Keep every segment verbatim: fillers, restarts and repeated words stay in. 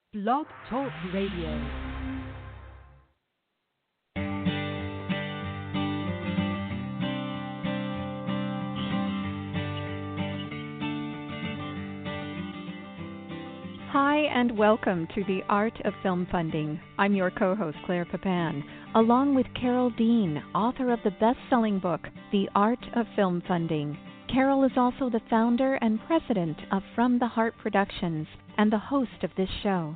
Blog Talk Radio. Hi, and welcome to The Art of Film Funding. I'm your co-host, Claire Papin, along with Carol Dean, author of the best-selling book, The Art of Film Funding. Carol is also the founder and president of From the Heart Productions and the host of this show.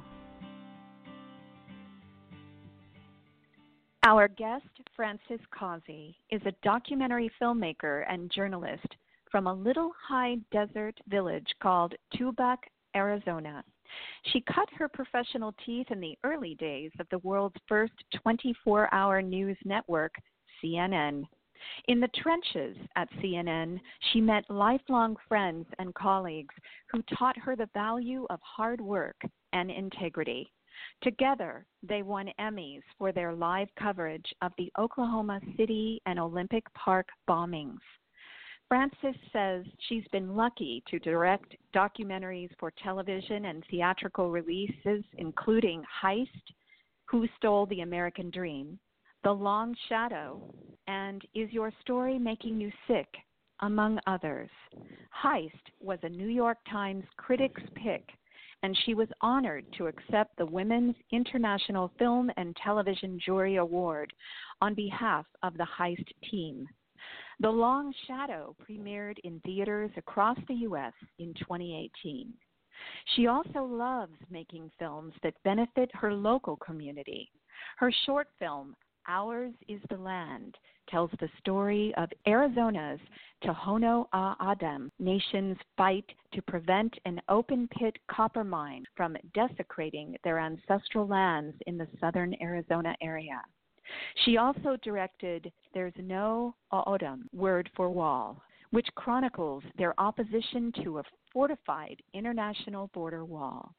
Our guest, Frances Causey, is a documentary filmmaker and journalist from a little high desert village called Tubac, Arizona. She cut her professional teeth in the early days of the world's first twenty-four hour news network, C N N. In the trenches at C N N, she met lifelong friends and colleagues who taught her the value of hard work and integrity. Together, they won Emmys for their live coverage of the Oklahoma City and Olympic Park bombings. Frances says she's been lucky to direct documentaries for television and theatrical releases, including Heist, Who Stole the American Dream, The Long Shadow, and Is Your Story Making You Sick, among others. Heist was a New York Times Critics' Pick, and she was honored to accept the Women's International Film and Television Jury Award on behalf of the Heist team. The Long Shadow premiered in theaters across the U S in twenty eighteen. She also loves making films that benefit her local community. Her short film, Ours is the Land, tells the story of Arizona's Tohono O'odham Nation's fight to prevent an open-pit copper mine from desecrating their ancestral lands in the southern Arizona area. She also directed There's No O'odham, Word for Wall, which chronicles their opposition to a fortified international border wall.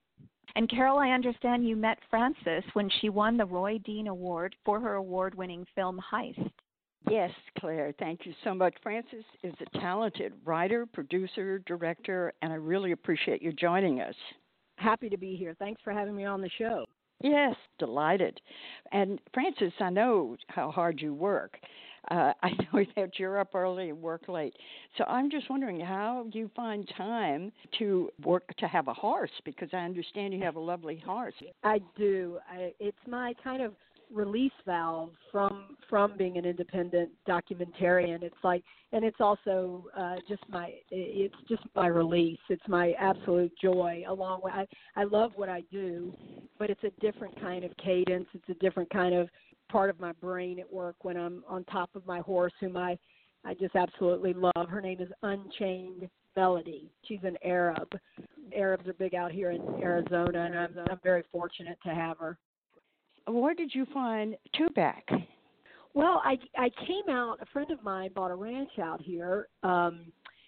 And Carol, I understand you met Frances when she won the Roy Dean Award for her award-winning film Heist. Yes, Claire, thank you so much. Frances is a talented writer, producer, director, and I really appreciate you joining us. Happy to be here. Thanks for having me on the show. Yes, delighted. And Frances, I know how hard you work. Uh, I know that you're up early and work late. So I'm just wondering how you find time to work, to have a horse, because I understand you have a lovely horse. I do. I, it's my kind of release valve from from being an independent documentarian. It's like, and it's also uh, just my, it's just my release. It's my absolute joy. Along with, I, I love what I do, but it's a different kind of cadence. It's a different kind of part of my brain at work when I'm on top of my horse, whom I, I just absolutely love. Her name is Unchained Melody. She's an Arab. Arabs are big out here in Arizona, and I'm, I'm very fortunate to have her. Where did you find Tubac? Well, I, I came out, a friend of mine bought a ranch out here, um,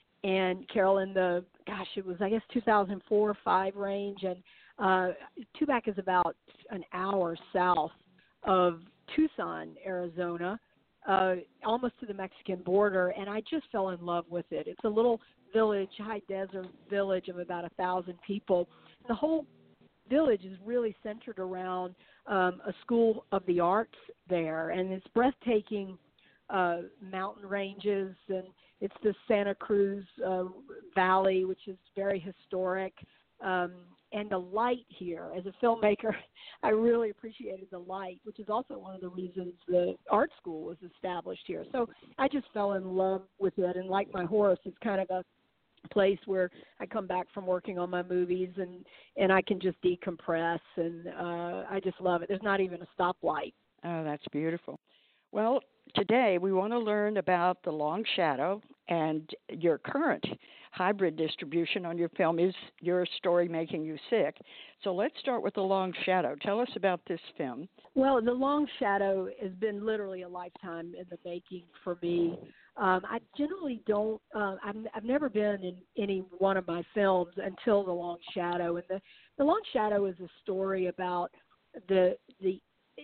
and Carol, in the, gosh, it was, I guess, two thousand four or five range, and uh, Tubac is about an hour south of Tucson, Arizona, uh, almost to the Mexican border, and I just fell in love with it. It's a little village, high desert village of about a thousand people. The whole village is really centered around um, a school of the arts there, and it's breathtaking uh, mountain ranges, and it's the Santa Cruz uh, Valley, which is very historic. Um, and the light here, as a filmmaker, I really appreciated the light, which is also one of the reasons the art school was established here. So I just fell in love with it, and like my horse, it's kind of a place where I come back from working on my movies and, and I can just decompress, and uh, I just love it. There's not even a stoplight. Oh, that's beautiful. Well, today we want to learn about The Long Shadow, and your current hybrid distribution on your film is Your Story Making You Sick. So let's start with The Long Shadow. Tell us about this film. Well, The Long Shadow has been literally a lifetime in the making for me. Um, I generally don't, uh, I've, I've never been in any one of my films until The Long Shadow. And the, the Long Shadow is a story about the the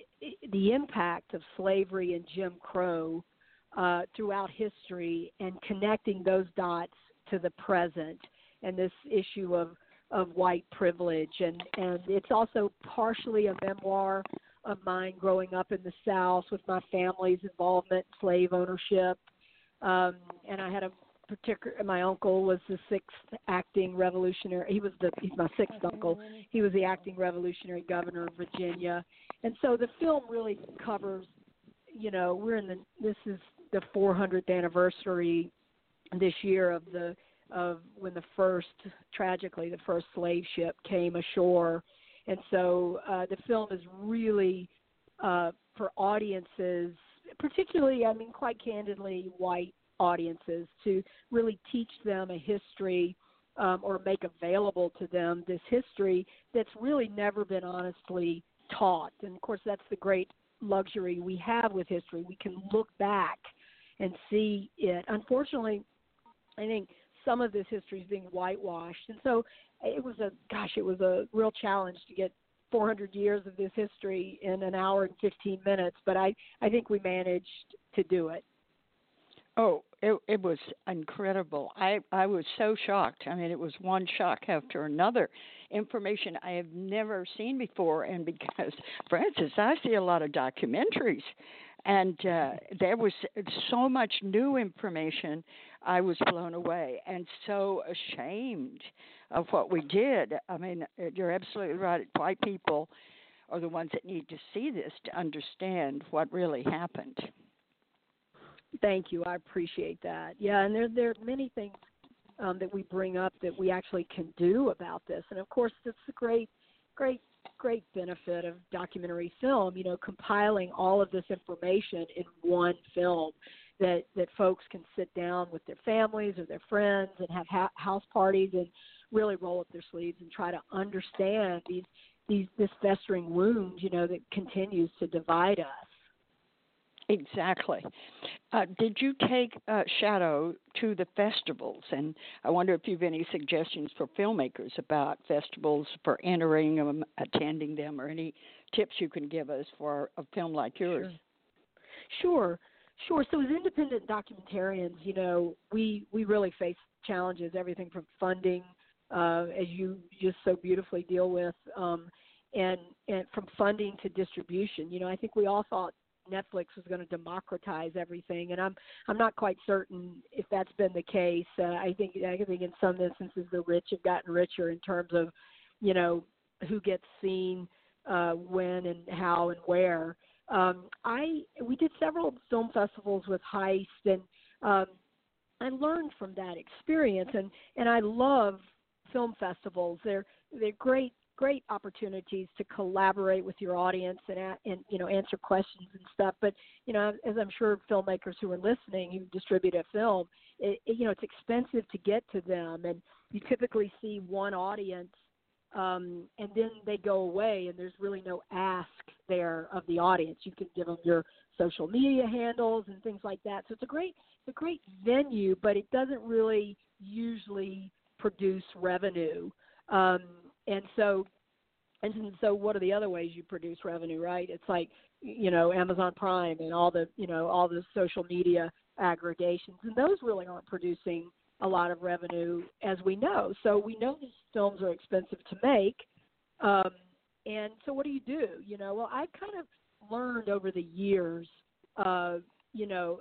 the impact of slavery and Jim Crow uh, throughout history, and connecting those dots to the present, and this issue of of white privilege, and and it's also partially a memoir of mine growing up in the South with my family's involvement in slave ownership, um, and I had a particular. My uncle was the sixth acting revolutionary. He was the he's my sixth uncle. He was the acting revolutionary governor of Virginia, and so the film really covers. You know, we're in the this is the four hundredth anniversary this year of the of when the first tragically the first slave ship came ashore, and so uh, the film is really uh, for audiences, particularly I mean quite candidly white audiences, to really teach them a history um, or make available to them this history that's really never been honestly taught. And of course that's the great luxury we have with history. We can look back and see it. Unfortunately, I think some of this history is being whitewashed, and so it was a gosh, it was a real challenge to get four hundred years of this history in an hour and fifteen minutes. But I, I think we managed to do it. Oh, it it was incredible. I, I was so shocked. I mean, it was one shock after another. Information I have never seen before, and because, Frances, I see a lot of documentaries, and uh, there was so much new information. I was blown away and so ashamed of what we did. I mean, you're absolutely right. White people are the ones that need to see this to understand what really happened. Thank you. I appreciate that. Yeah, and there there are many things um, that we bring up that we actually can do about this. And, of course, it's a great, great, great benefit of documentary film, you know, compiling all of this information in one film that, that folks can sit down with their families or their friends and have ha- house parties and really roll up their sleeves and try to understand these, these this festering wound, you know, that continues to divide us. Exactly. Uh, did you take uh, Shadow to the festivals? And I wonder if you have any suggestions for filmmakers about festivals, for entering them, attending them, or any tips you can give us for a film like yours. Sure. Sure. So as independent documentarians, you know, we, we really face challenges, everything from funding, uh, as you just so beautifully deal with, um, and, and from funding to distribution. You know, I think we all thought Netflix was going to democratize everything, and I'm I'm not quite certain if that's been the case. Uh, I think I think in some instances the rich have gotten richer in terms of, you know, who gets seen, uh, when and how and where. Um, I we did several film festivals with Heist, and um, I learned from that experience, and, and I love film festivals. They're they're great. great opportunities to collaborate with your audience and, and, you know, answer questions and stuff. But, you know, as I'm sure filmmakers who are listening, who distribute a film, it, it, you know, it's expensive to get to them. And you typically see one audience um, and then they go away and there's really no ask there of the audience. You can give them your social media handles and things like that. So it's a great, it's a great venue, but it doesn't really usually produce revenue. Um, And so, and so, what are the other ways you produce revenue? Right? It's like, you know, Amazon Prime and all the, you know, all the social media aggregations, and those really aren't producing a lot of revenue, as we know. So we know these films are expensive to make, um, and so what do you do? You know, well, I kind of learned over the years, uh, you know,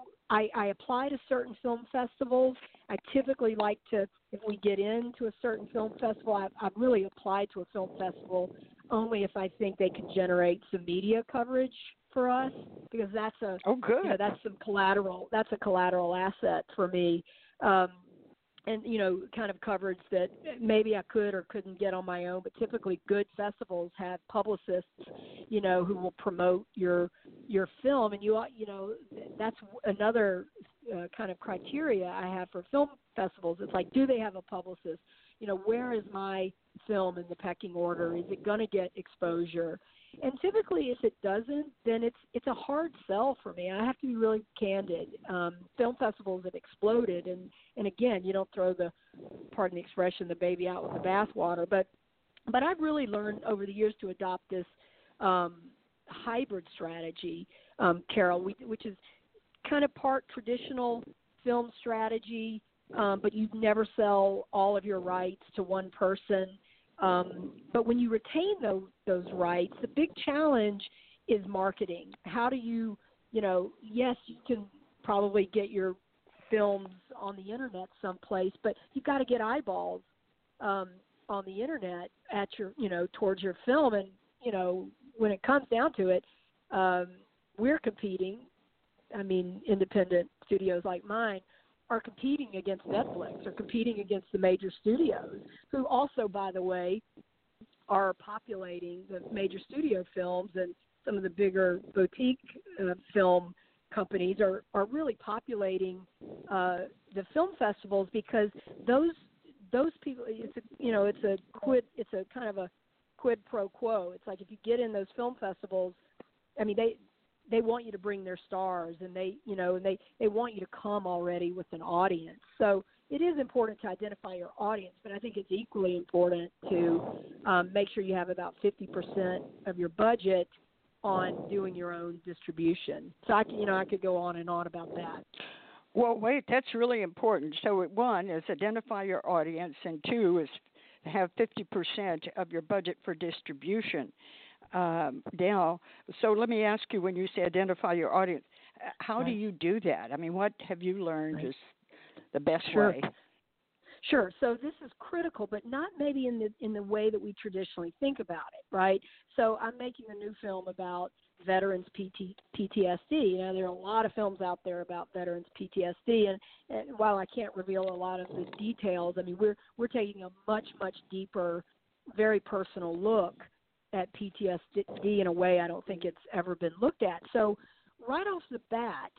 I, I apply to certain film festivals. I typically like to, if we get into a certain film festival, I, I've really applied to a film festival only if I think they can generate some media coverage for us, because that's a, oh, good. You know, that's some collateral. That's a collateral asset for me, um, and you know, kind of coverage that maybe I could or couldn't get on my own. But typically, good festivals have publicists, you know, who will promote your your film, and you you know, that's another uh, kind of criteria I have for film festivals. It's like, do they have a publicist? You know, where is my film in the pecking order? Is it going to get exposure? And typically, if it doesn't, then it's it's a hard sell for me. I have to be really candid. Um, film festivals have exploded, and, and again, you don't throw the, pardon the expression, the baby out with the bathwater. But but I've really learned over the years to adopt this um, hybrid strategy, um, Carol, we, which is kind of part traditional film strategy, um, but you never sell all of your rights to one person. Um, but when you retain those, those rights, the big challenge is marketing. How do you, you know, yes, you can probably get your films on the internet someplace, but you've got to get eyeballs um, on the internet at your, you know, towards your film. And, you know, when it comes down to it, um, we're competing. I mean, independent studios like mine are competing against Netflix or competing against the major studios, who also, by the way, are populating the major studio films, and some of the bigger boutique uh, film companies are, are really populating uh, the film festivals, because those those people, it's a, you know, it's a quid, it's a kind of a quid pro quo. It's like if you get in those film festivals, I mean, they they want you to bring their stars, and they, you know, and they, they want you to come already with an audience. So it is important to identify your audience, but I think it's equally important to um, make sure you have about fifty percent of your budget on doing your own distribution. So I, you know, I could go on and on about that. Well, wait, that's really important. So one is identify your audience, and two is have fifty percent of your budget for distribution. Um, now, so let me ask you, when you say identify your audience, how right. do you do that? I mean, what have you learned right. is the best sure. way? Sure. So this is critical, but not maybe in the in the way that we traditionally think about it, right? So I'm making a new film about veterans P T, P T S D. You know, there are a lot of films out there about veterans P T S D, and, and while I can't reveal a lot of the details, I mean, we're we're taking a much much deeper, very personal look at P T S D in a way I don't think it's ever been looked at. So right off the bat,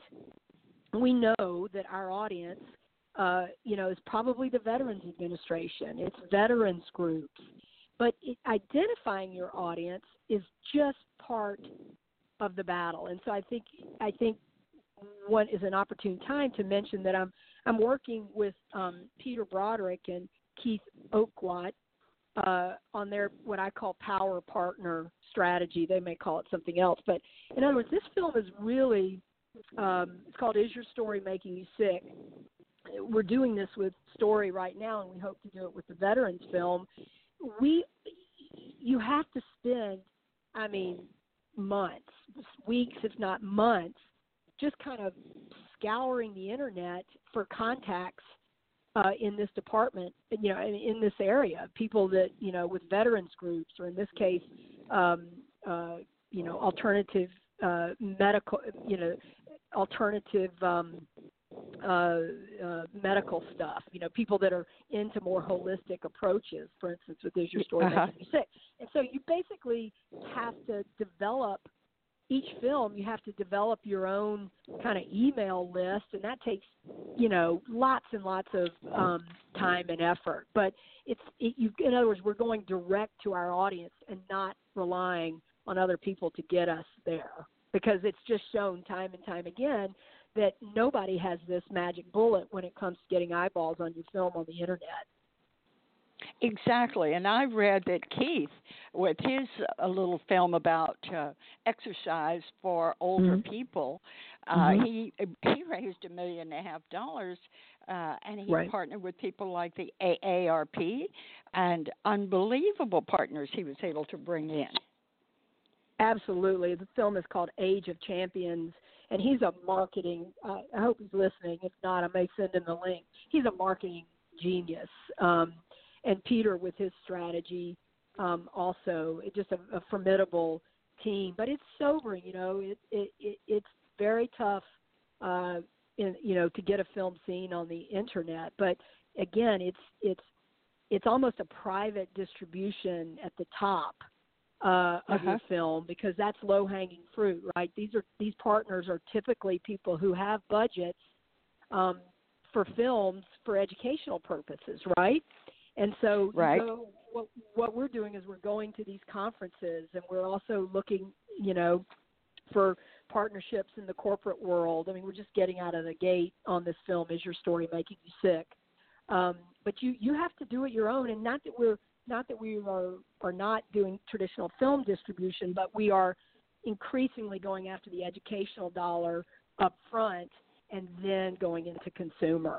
we know that our audience, uh, you know, is probably the Veterans Administration. It's veterans groups. But it, identifying your audience is just part of the battle. And so I think I think one is an opportune time to mention that I'm I'm working with um, Peter Broderick and Keith Oakwat uh, on their what I call power partner strategy. They may call it something else, but in other words, this film is really um, it's called "Is Your Story Making You Sick?" We're doing this with Story right now, and we hope to do it with the veterans film. We you have to spend, I mean, months, weeks, if not months, just kind of scouring the internet for contacts uh, in this department, you know, in, in this area, people that, you know, with veterans groups, or in this case, um, uh, you know, alternative uh, medical, you know, alternative um, uh, uh, medical stuff, you know, people that are into more holistic approaches, for instance, with Is Your Story uh-huh. Making You Sick? And so you basically have to develop each film, you have to develop your own kind of email list, and that takes, you know, lots and lots of um, time and effort. But it's, it, you, in other words, we're going direct to our audience and not relying on other people to get us there, because it's just shown time and time again that nobody has this magic bullet when it comes to getting eyeballs on your film on the internet. Exactly, and I read that Keith, with his a little film about uh, exercise for older mm-hmm. people, uh, mm-hmm. he he raised a million and a half dollars, uh, and he right. partnered with people like the A A R P, and unbelievable partners he was able to bring in. Absolutely, the film is called Age of Champions, and he's a marketing. Uh, I hope he's listening. If not, I may send him the link. He's a marketing genius. Um, And Peter, with his strategy, um, also just a, a formidable team. But it's sobering, you know. It, it, it it's very tough, uh, in, you know, to get a film seen on the internet. But again, it's it's it's almost a private distribution at the top uh, of uh-huh. your film, because that's low hanging fruit, right? These are these partners are typically people who have budgets um, for films for educational purposes, right? And so, right. so what, what we're doing is we're going to these conferences, and we're also looking, you know, for partnerships in the corporate world. I mean, we're just getting out of the gate on this film, Is Your Story Making You Sick? Um, but you, you have to do it your own, and not that we're not that we are, are not doing traditional film distribution, but we are increasingly going after the educational dollar up front and then going into consumer.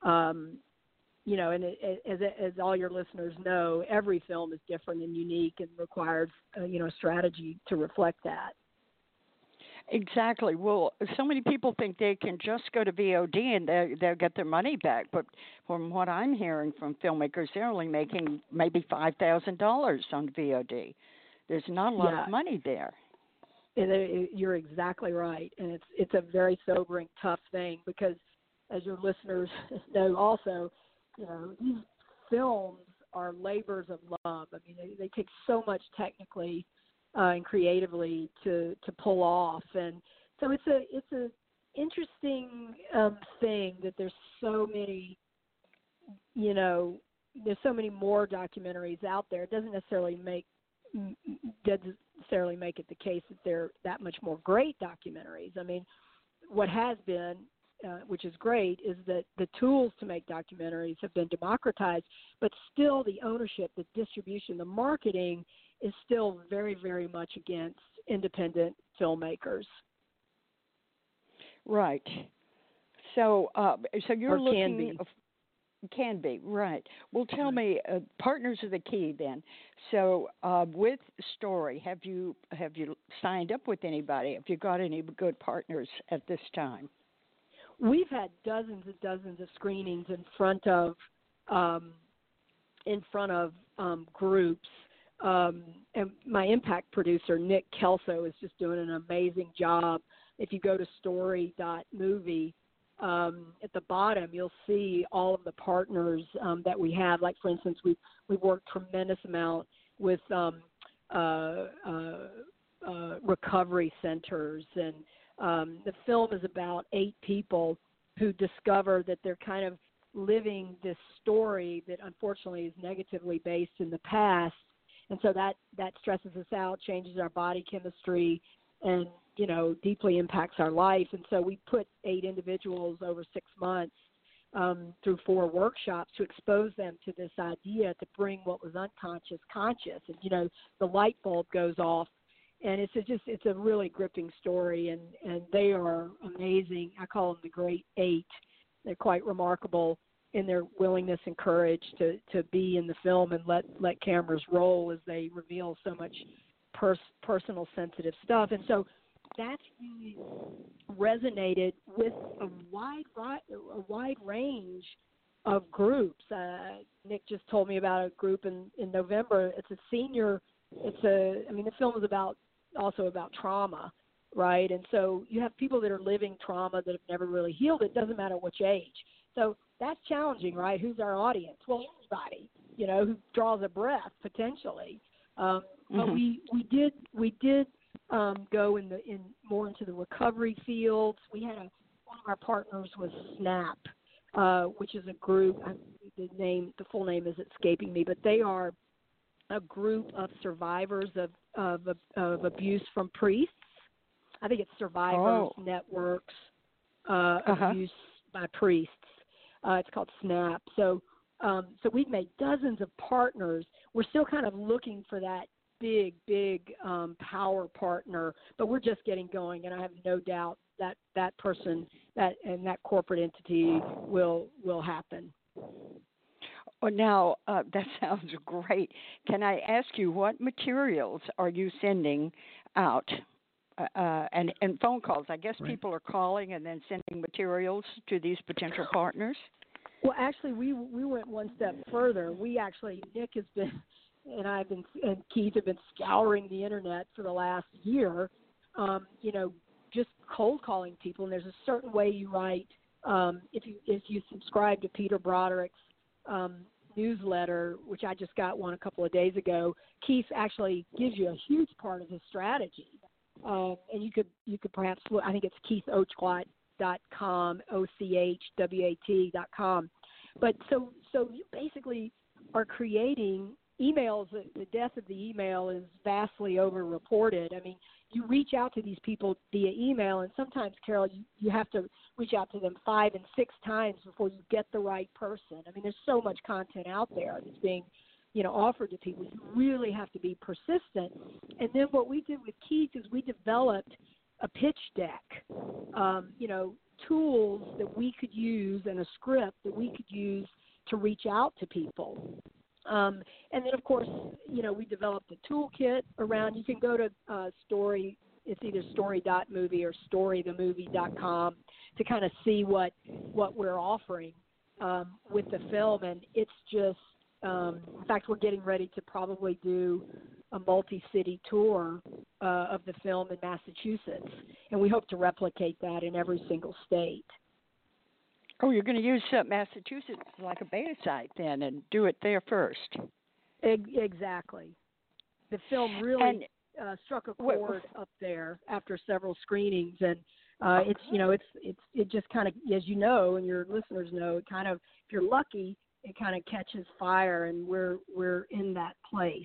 Um, you know, and it, it, as as all your listeners know, every film is different and unique and requires uh, you know a strategy to reflect that. Exactly. Well, so many people think they can just go to V O D and they they'll get their money back. But from what I'm hearing from filmmakers, they're only making maybe five thousand dollars on V O D. There's not a lot Yeah. of money there. And it, you're exactly right, and it's it's a very sobering, tough thing because, as your listeners know, also, you know, these films are labors of love. I mean, they, they take so much technically uh, and creatively to, to pull off, and so it's a it's a interesting um, thing that there's so many, you know, there's so many more documentaries out there. It doesn't necessarily make doesn't necessarily make it the case that they're that much more great documentaries. I mean, what has been, uh, which is great, is that the tools to make documentaries have been democratized, but still the ownership, the distribution, the marketing is still very, very much against independent filmmakers. Right. So, uh, so you're Or can looking. be. Can be, right. Well, tell me, uh, partners are the key then. So, uh, with Story, have you have you signed up with anybody? Have you got any good partners at this time? We've had dozens and dozens of screenings in front of um, in front of um, groups, um, and my impact producer Nick Kelso is just doing an amazing job. If you go to story dot movie. Um, at the bottom, you'll see all of the partners um, that we have. Like, for instance, we we worked tremendous amount with um, uh, uh, uh, recovery centers, and um, the film is about eight people who discover that they're kind of living this story that unfortunately is negatively based in the past, and so that that stresses us out, changes our body chemistry, and you know, deeply impacts our life. And so we put eight individuals over six months um, through four workshops to expose them to this idea, to bring what was unconscious conscious. And, you know, the light bulb goes off. And it's a just, it's a really gripping story. And, and they are amazing. I call them the Great Eight. They're quite remarkable in their willingness and courage to, to be in the film and let, let cameras roll as they reveal so much pers- personal sensitive stuff. And so that's really resonated with a wide a wide range of groups. Uh, Nick just told me about a group in, in November. It's a senior. It's a. I mean, the film is about also about trauma, right? And so you have people that are living trauma that have never really healed. It doesn't matter which age. So that's challenging, right? Who's our audience? Well, anybody, you know, who draws a breath potentially. Um, mm-hmm. But we we did we did. Um, go in the in more into the recovery fields. We had a one of our partners was SNAP, uh, which is a group. I, the name, the full name is escaping me, but they are a group of survivors of of, of abuse from priests. I think it's Survivors oh. Networks uh, uh-huh. Abuse by Priests. Uh, it's called SNAP. So um, so we've made dozens of partners. We're still kind of looking for that big, big um, power partner, but we're just getting going, and I have no doubt that that person that and that corporate entity will will happen. Well, now, uh, that sounds great. Can I ask you, what materials are you sending out? Uh, and, and phone calls. I guess right. people are calling and then sending materials to these potential partners? Well, actually, we we went one step further. We actually, Nick has been, and I've been, and Keith have been scouring the internet for the last year, um, you know, just cold calling people. And there's a certain way you write. Um, if you if you subscribe to Peter Broderick's um, newsletter, which I just got one a couple of days ago, Keith actually gives you a huge part of his strategy. Um, and you could you could perhaps look, I think it's keith ochwat dot com, O C H W A T dot com. But so so you basically are creating emails. The death of the email is vastly over-reported. I mean, you reach out to these people via email, and sometimes, Carol, you, you have to reach out to them five and six times before you get the right person. I mean, there's so much content out there that's being, you know, offered to people. You really have to be persistent. And then what we did with Keith is we developed a pitch deck, um, you know, tools that we could use and a script that we could use to reach out to people. Um, and then, of course, you know, we developed a toolkit around. You can go to uh, Story. It's either story dot movie or story the movie dot com to kind of see what what we're offering um, with the film. And it's just, um, in fact, we're getting ready to probably do a multi-city tour uh, of the film in Massachusetts, and we hope to replicate that in every single state. Oh, you're going to use uh, Massachusetts like a beta site then and do it there first. Exactly. The film really and, uh, struck a chord up there after several screenings, and uh, it's you know it's it's it just kind of, as you know and your listeners know, it kind of, if you're lucky, it kind of catches fire, and we're we're in that place.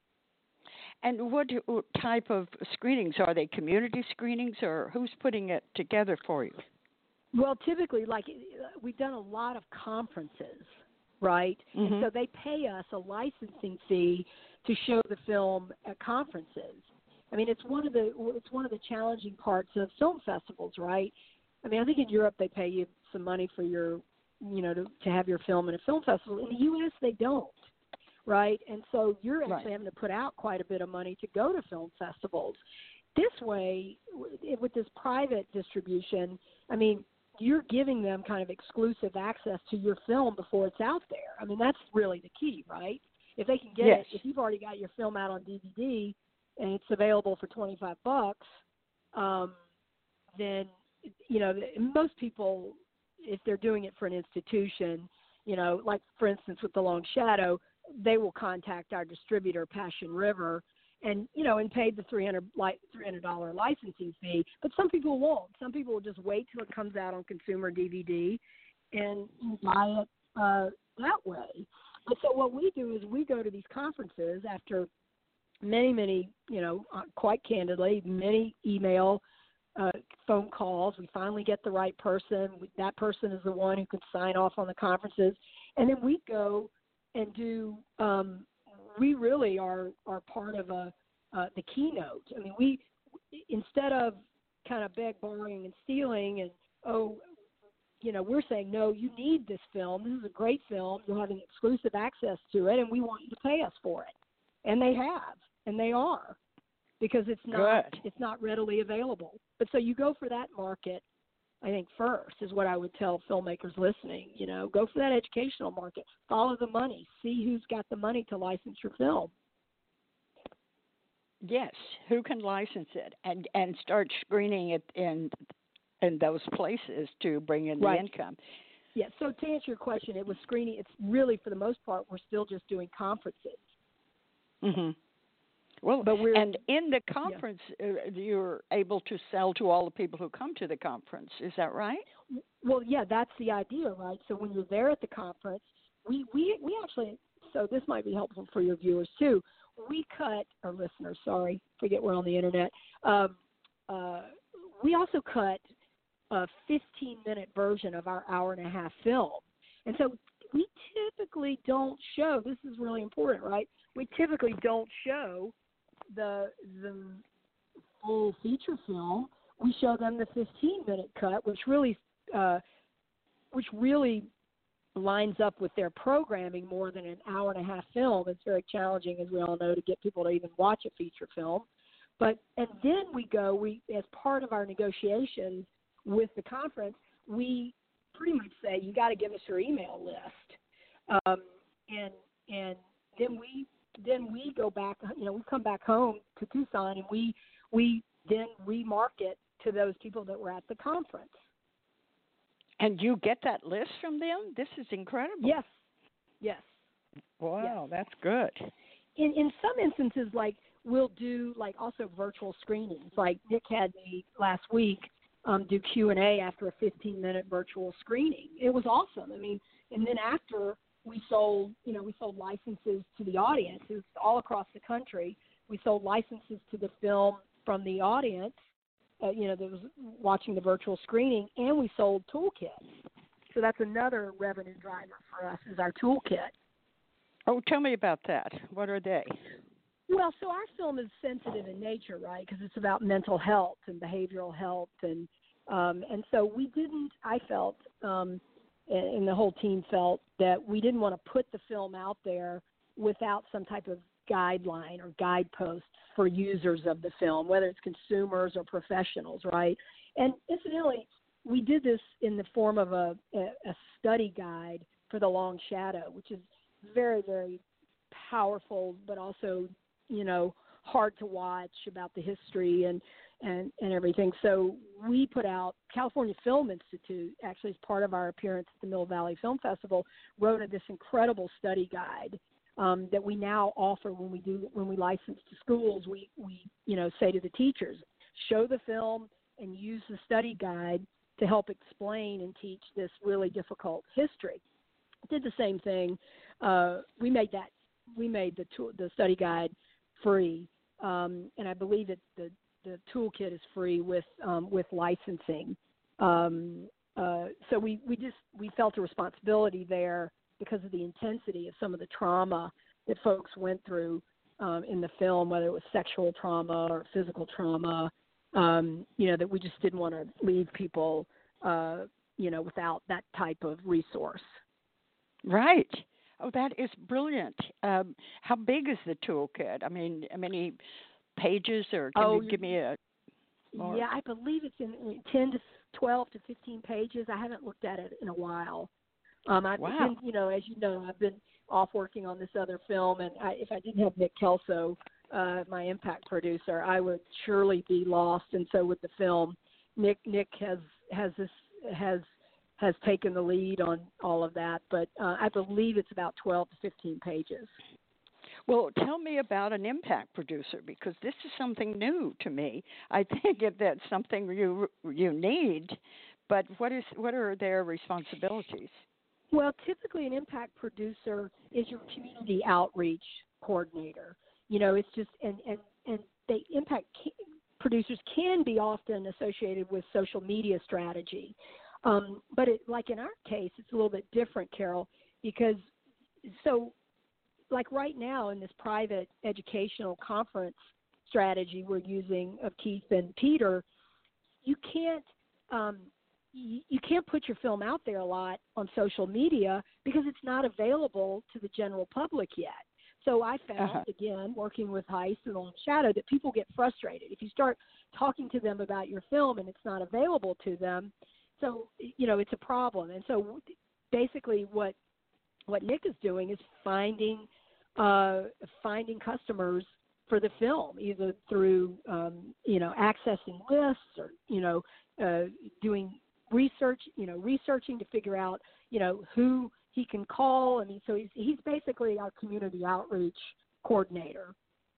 And what type of screenings are they? Community screenings, or who's putting it together for you? Well, typically, like we've done a lot of conferences, right? Mm-hmm. And so they pay us a licensing fee to show the film at conferences. I mean, it's one of the it's one of the challenging parts of film festivals, right? I mean, I think in Europe they pay you some money for your, you know, to, to have your film in a film festival. In the U S they don't, right? And so you're actually right. having to put out quite a bit of money to go to film festivals. This way, with this private distribution, I mean, you're giving them kind of exclusive access to your film before it's out there. I mean, that's really the key, right? If they can get yes. it, if you've already got your film out on D V D and it's available for twenty-five bucks, um, then, you know, most people, if they're doing it for an institution, you know, like, for instance, with The Long Shadow, they will contact our distributor, Passion River, and, you know, and paid the three hundred dollars licensing fee. But some people won't. Some people will just wait till it comes out on consumer D V D and buy it uh, that way. And so what we do is we go to these conferences after many, many, you know, uh, quite candidly, many email, uh, phone calls. We finally get the right person. We, that person is the one who can sign off on the conferences. And then we go and do um, – we really are, are part of a uh, the keynote. I mean, we instead of kind of beg, borrowing, and stealing, and oh, you know, we're saying no. You need this film. This is a great film. You're having exclusive access to it, and we want you to pay us for it. And they have, and they are, because it's not Good. it's not readily available. But so you go for that market. I think first is what I would tell filmmakers listening. You know, go for that educational market. Follow the money. See who's got the money to license your film. Yes, who can license it and and start screening it in in those places to bring in the right. income. Yeah. So to answer your question, it was screening. It's really, for the most part, we're still just doing conferences. Mhm. Well, but we're, and in the conference, yeah. uh, you're able to sell to all the people who come to the conference. Is that right? Well, yeah, that's the idea, right? So when you're there at the conference, we, we, we actually, so this might be helpful for your viewers too. We cut, or listeners, sorry, forget we're on the internet. Um, uh, we also cut a fifteen-minute version of our hour and a half film. And so we typically don't show, this is really important, right? We typically don't show the the full feature film. We show them the fifteen-minute cut, which really uh, which really lines up with their programming more than an hour and a half film. It's very challenging, as we all know, to get people to even watch a feature film. But and then we go, we as part of our negotiations with the conference, we pretty much say, you got to give us your email list, um, and and then we. Then we go back, you know, we come back home to Tucson, and we we then remarket to those people that were at the conference. And you get that list from them? This is incredible. Yes, yes. Wow, yes. That's good. In in some instances, like we'll do like also virtual screenings. Like Nick had me last week um, do Q and A after a fifteen-minute virtual screening. It was awesome. I mean, and then after. We sold, you know, we sold licenses to the audience. It was all across the country. We sold licenses to the film from the audience, uh, you know, that was watching the virtual screening, and we sold toolkits. So that's another revenue driver for us is our toolkit. Oh, tell me about that. What are they? Well, so our film is sensitive in nature, right, because it's about mental health and behavioral health and Um, and so we didn't, I felt, um, and, and the whole team felt that we didn't want to put the film out there without some type of guideline or guidepost for users of the film, whether it's consumers or professionals, right? And incidentally, we did this in the form of a, a, a study guide for The Long Shadow, which is very, very powerful, but also, you know, hard to watch about the history and, and, and everything. So we put out, California Film Institute, actually as part of our appearance at the Mill Valley Film Festival, wrote this incredible study guide um, that we now offer when we do, when we license to schools. We, we, you know, say to the teachers, show the film and use the study guide to help explain and teach this really difficult history. Did the same thing. Uh, we made that, we made the tool, the study guide free. Um, and I believe that the, the toolkit is free with, um, with licensing. Um, uh, so we, we just, we felt a responsibility there because of the intensity of some of the trauma that folks went through um, in the film, whether it was sexual trauma or physical trauma, um, you know, that we just didn't want to leave people, uh, you know, without that type of resource. Right. Oh, that is brilliant. Um, how big is the toolkit? I mean, how many pages, or can oh, you give me a more? Yeah, I believe it's in ten to twelve to fifteen pages. I haven't looked at it in a while. Um, I've Wow. been, you know, as you know, I've been off working on this other film, and I, if I didn't have Nick Kelso, uh, my impact producer, I would surely be lost. And so with the film, Nick Nick has has this has has taken the lead on all of that. But uh, I believe it's about twelve to fifteen pages. Well, tell me about an impact producer, because this is something new to me. I think if that's something you you need, but what is what are their responsibilities? Well, typically an impact producer is your community outreach coordinator. You know, it's just, and, and, and the impact can, producers can be often associated with social media strategy. Um, but it, like in our case, it's a little bit different, Carol, because so like right now in this private educational conference strategy we're using of Keith and Peter, you can't, um, you can't put your film out there a lot on social media because it's not available to the general public yet. So I found, uh-huh. again, working with Heist and Long Shadow, that people get frustrated. If you start talking to them about your film and it's not available to them, so, you know, it's a problem. And so basically what what Nick is doing is finding uh, finding customers for the film, either through, um, you know, accessing lists or, you know, uh, doing research, you know, researching to figure out, you know, who he can call. I mean, so he's, he's basically our community outreach coordinator.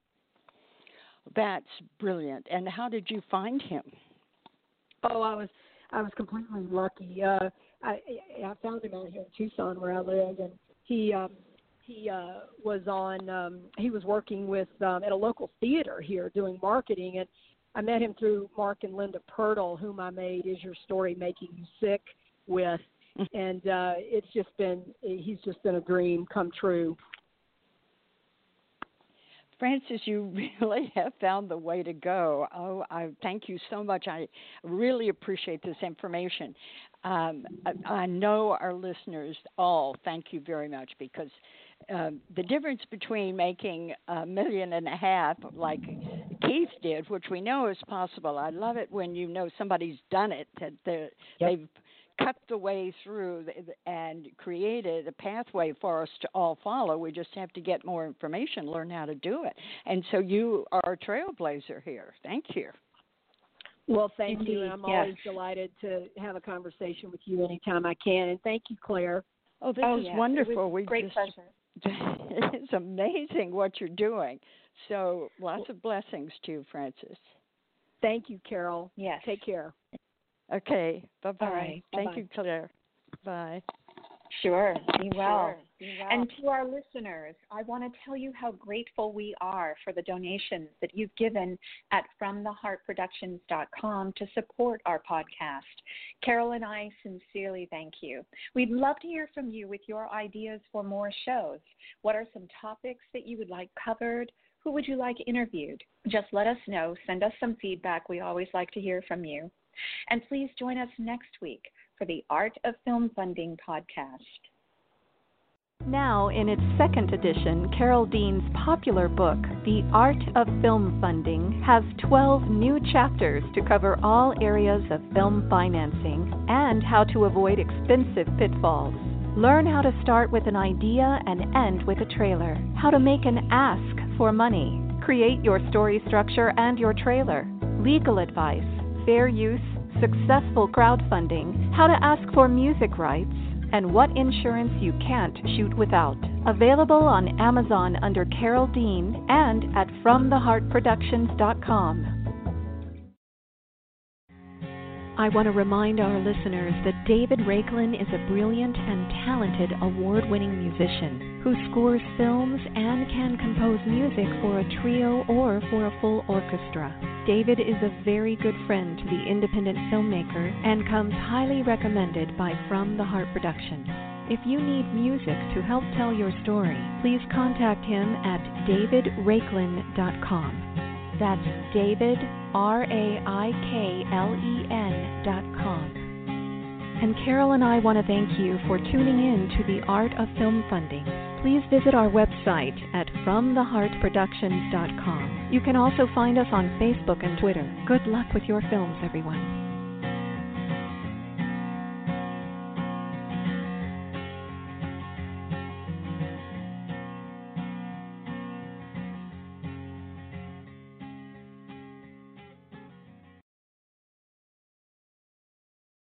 That's brilliant. And how did you find him? Oh, I was, I was completely lucky. Uh, I, I found him out here in Tucson where I live, and he, um, he uh, was on, um, he was working with, um, at a local theater here doing marketing, and I met him through Mark and Linda Pirtle, whom I made Is Your Story Making You Sick with, and uh, it's just been, he's just been a dream come true. Frances, you really have found the way to go. Oh, I thank you so much. I really appreciate this information. Um, I, I know our listeners all thank you very much, because uh, the difference between making a million and a half like Keith did, which we know is possible. I love it when you know somebody's done it, that yep. they've cut the way through and created a pathway for us to all follow. We just have to get more information, learn how to do it. And so you are a trailblazer here. Thank you. Well, thank Indeed, you. And I'm yes. always delighted to have a conversation with you anytime I can. And thank you, Claire. Oh, this oh, is yes. wonderful. We great just, pleasure. It's amazing what you're doing. So lots of blessings to you, Frances. Thank you, Carol. Yes. Take care. Okay. Bye-bye. All right. Thank Bye-bye. you, Claire. Bye. Sure. Be well. Sure. Be well. And to our listeners, I want to tell you how grateful we are for the donations that you've given at from the heart productions dot com to support our podcast. Carol and I sincerely thank you. We'd love to hear from you with your ideas for more shows. What are some topics that you would like covered? Who would you like interviewed? Just let us know. Send us some feedback. We always like to hear from you. And please join us next week for the Art of Film Funding podcast. Now, in its second edition, Carol Dean's popular book, The Art of Film Funding, has twelve new chapters to cover all areas of film financing and how to avoid expensive pitfalls. Learn how to start with an idea and end with a trailer, how to make an ask for money, create your story structure and your trailer, legal advice, fair use, successful crowdfunding, how to ask for music rights, and what insurance you can't shoot without. Available on Amazon under Carol Dean and at from the heart productions dot com. I want to remind our listeners that David Raiklin is a brilliant and talented award-winning musician who scores films and can compose music for a trio or for a full orchestra. David is a very good friend to the independent filmmaker and comes highly recommended by From the Heart Productions. If you need music to help tell your story, please contact him at david raiklin dot com. That's David, R A I K L E N dot com. And Carol and I want to thank you for tuning in to The Art of Film Funding. Please visit our website at from the heart productions dot com. You can also find us on Facebook and Twitter. Good luck with your films, everyone.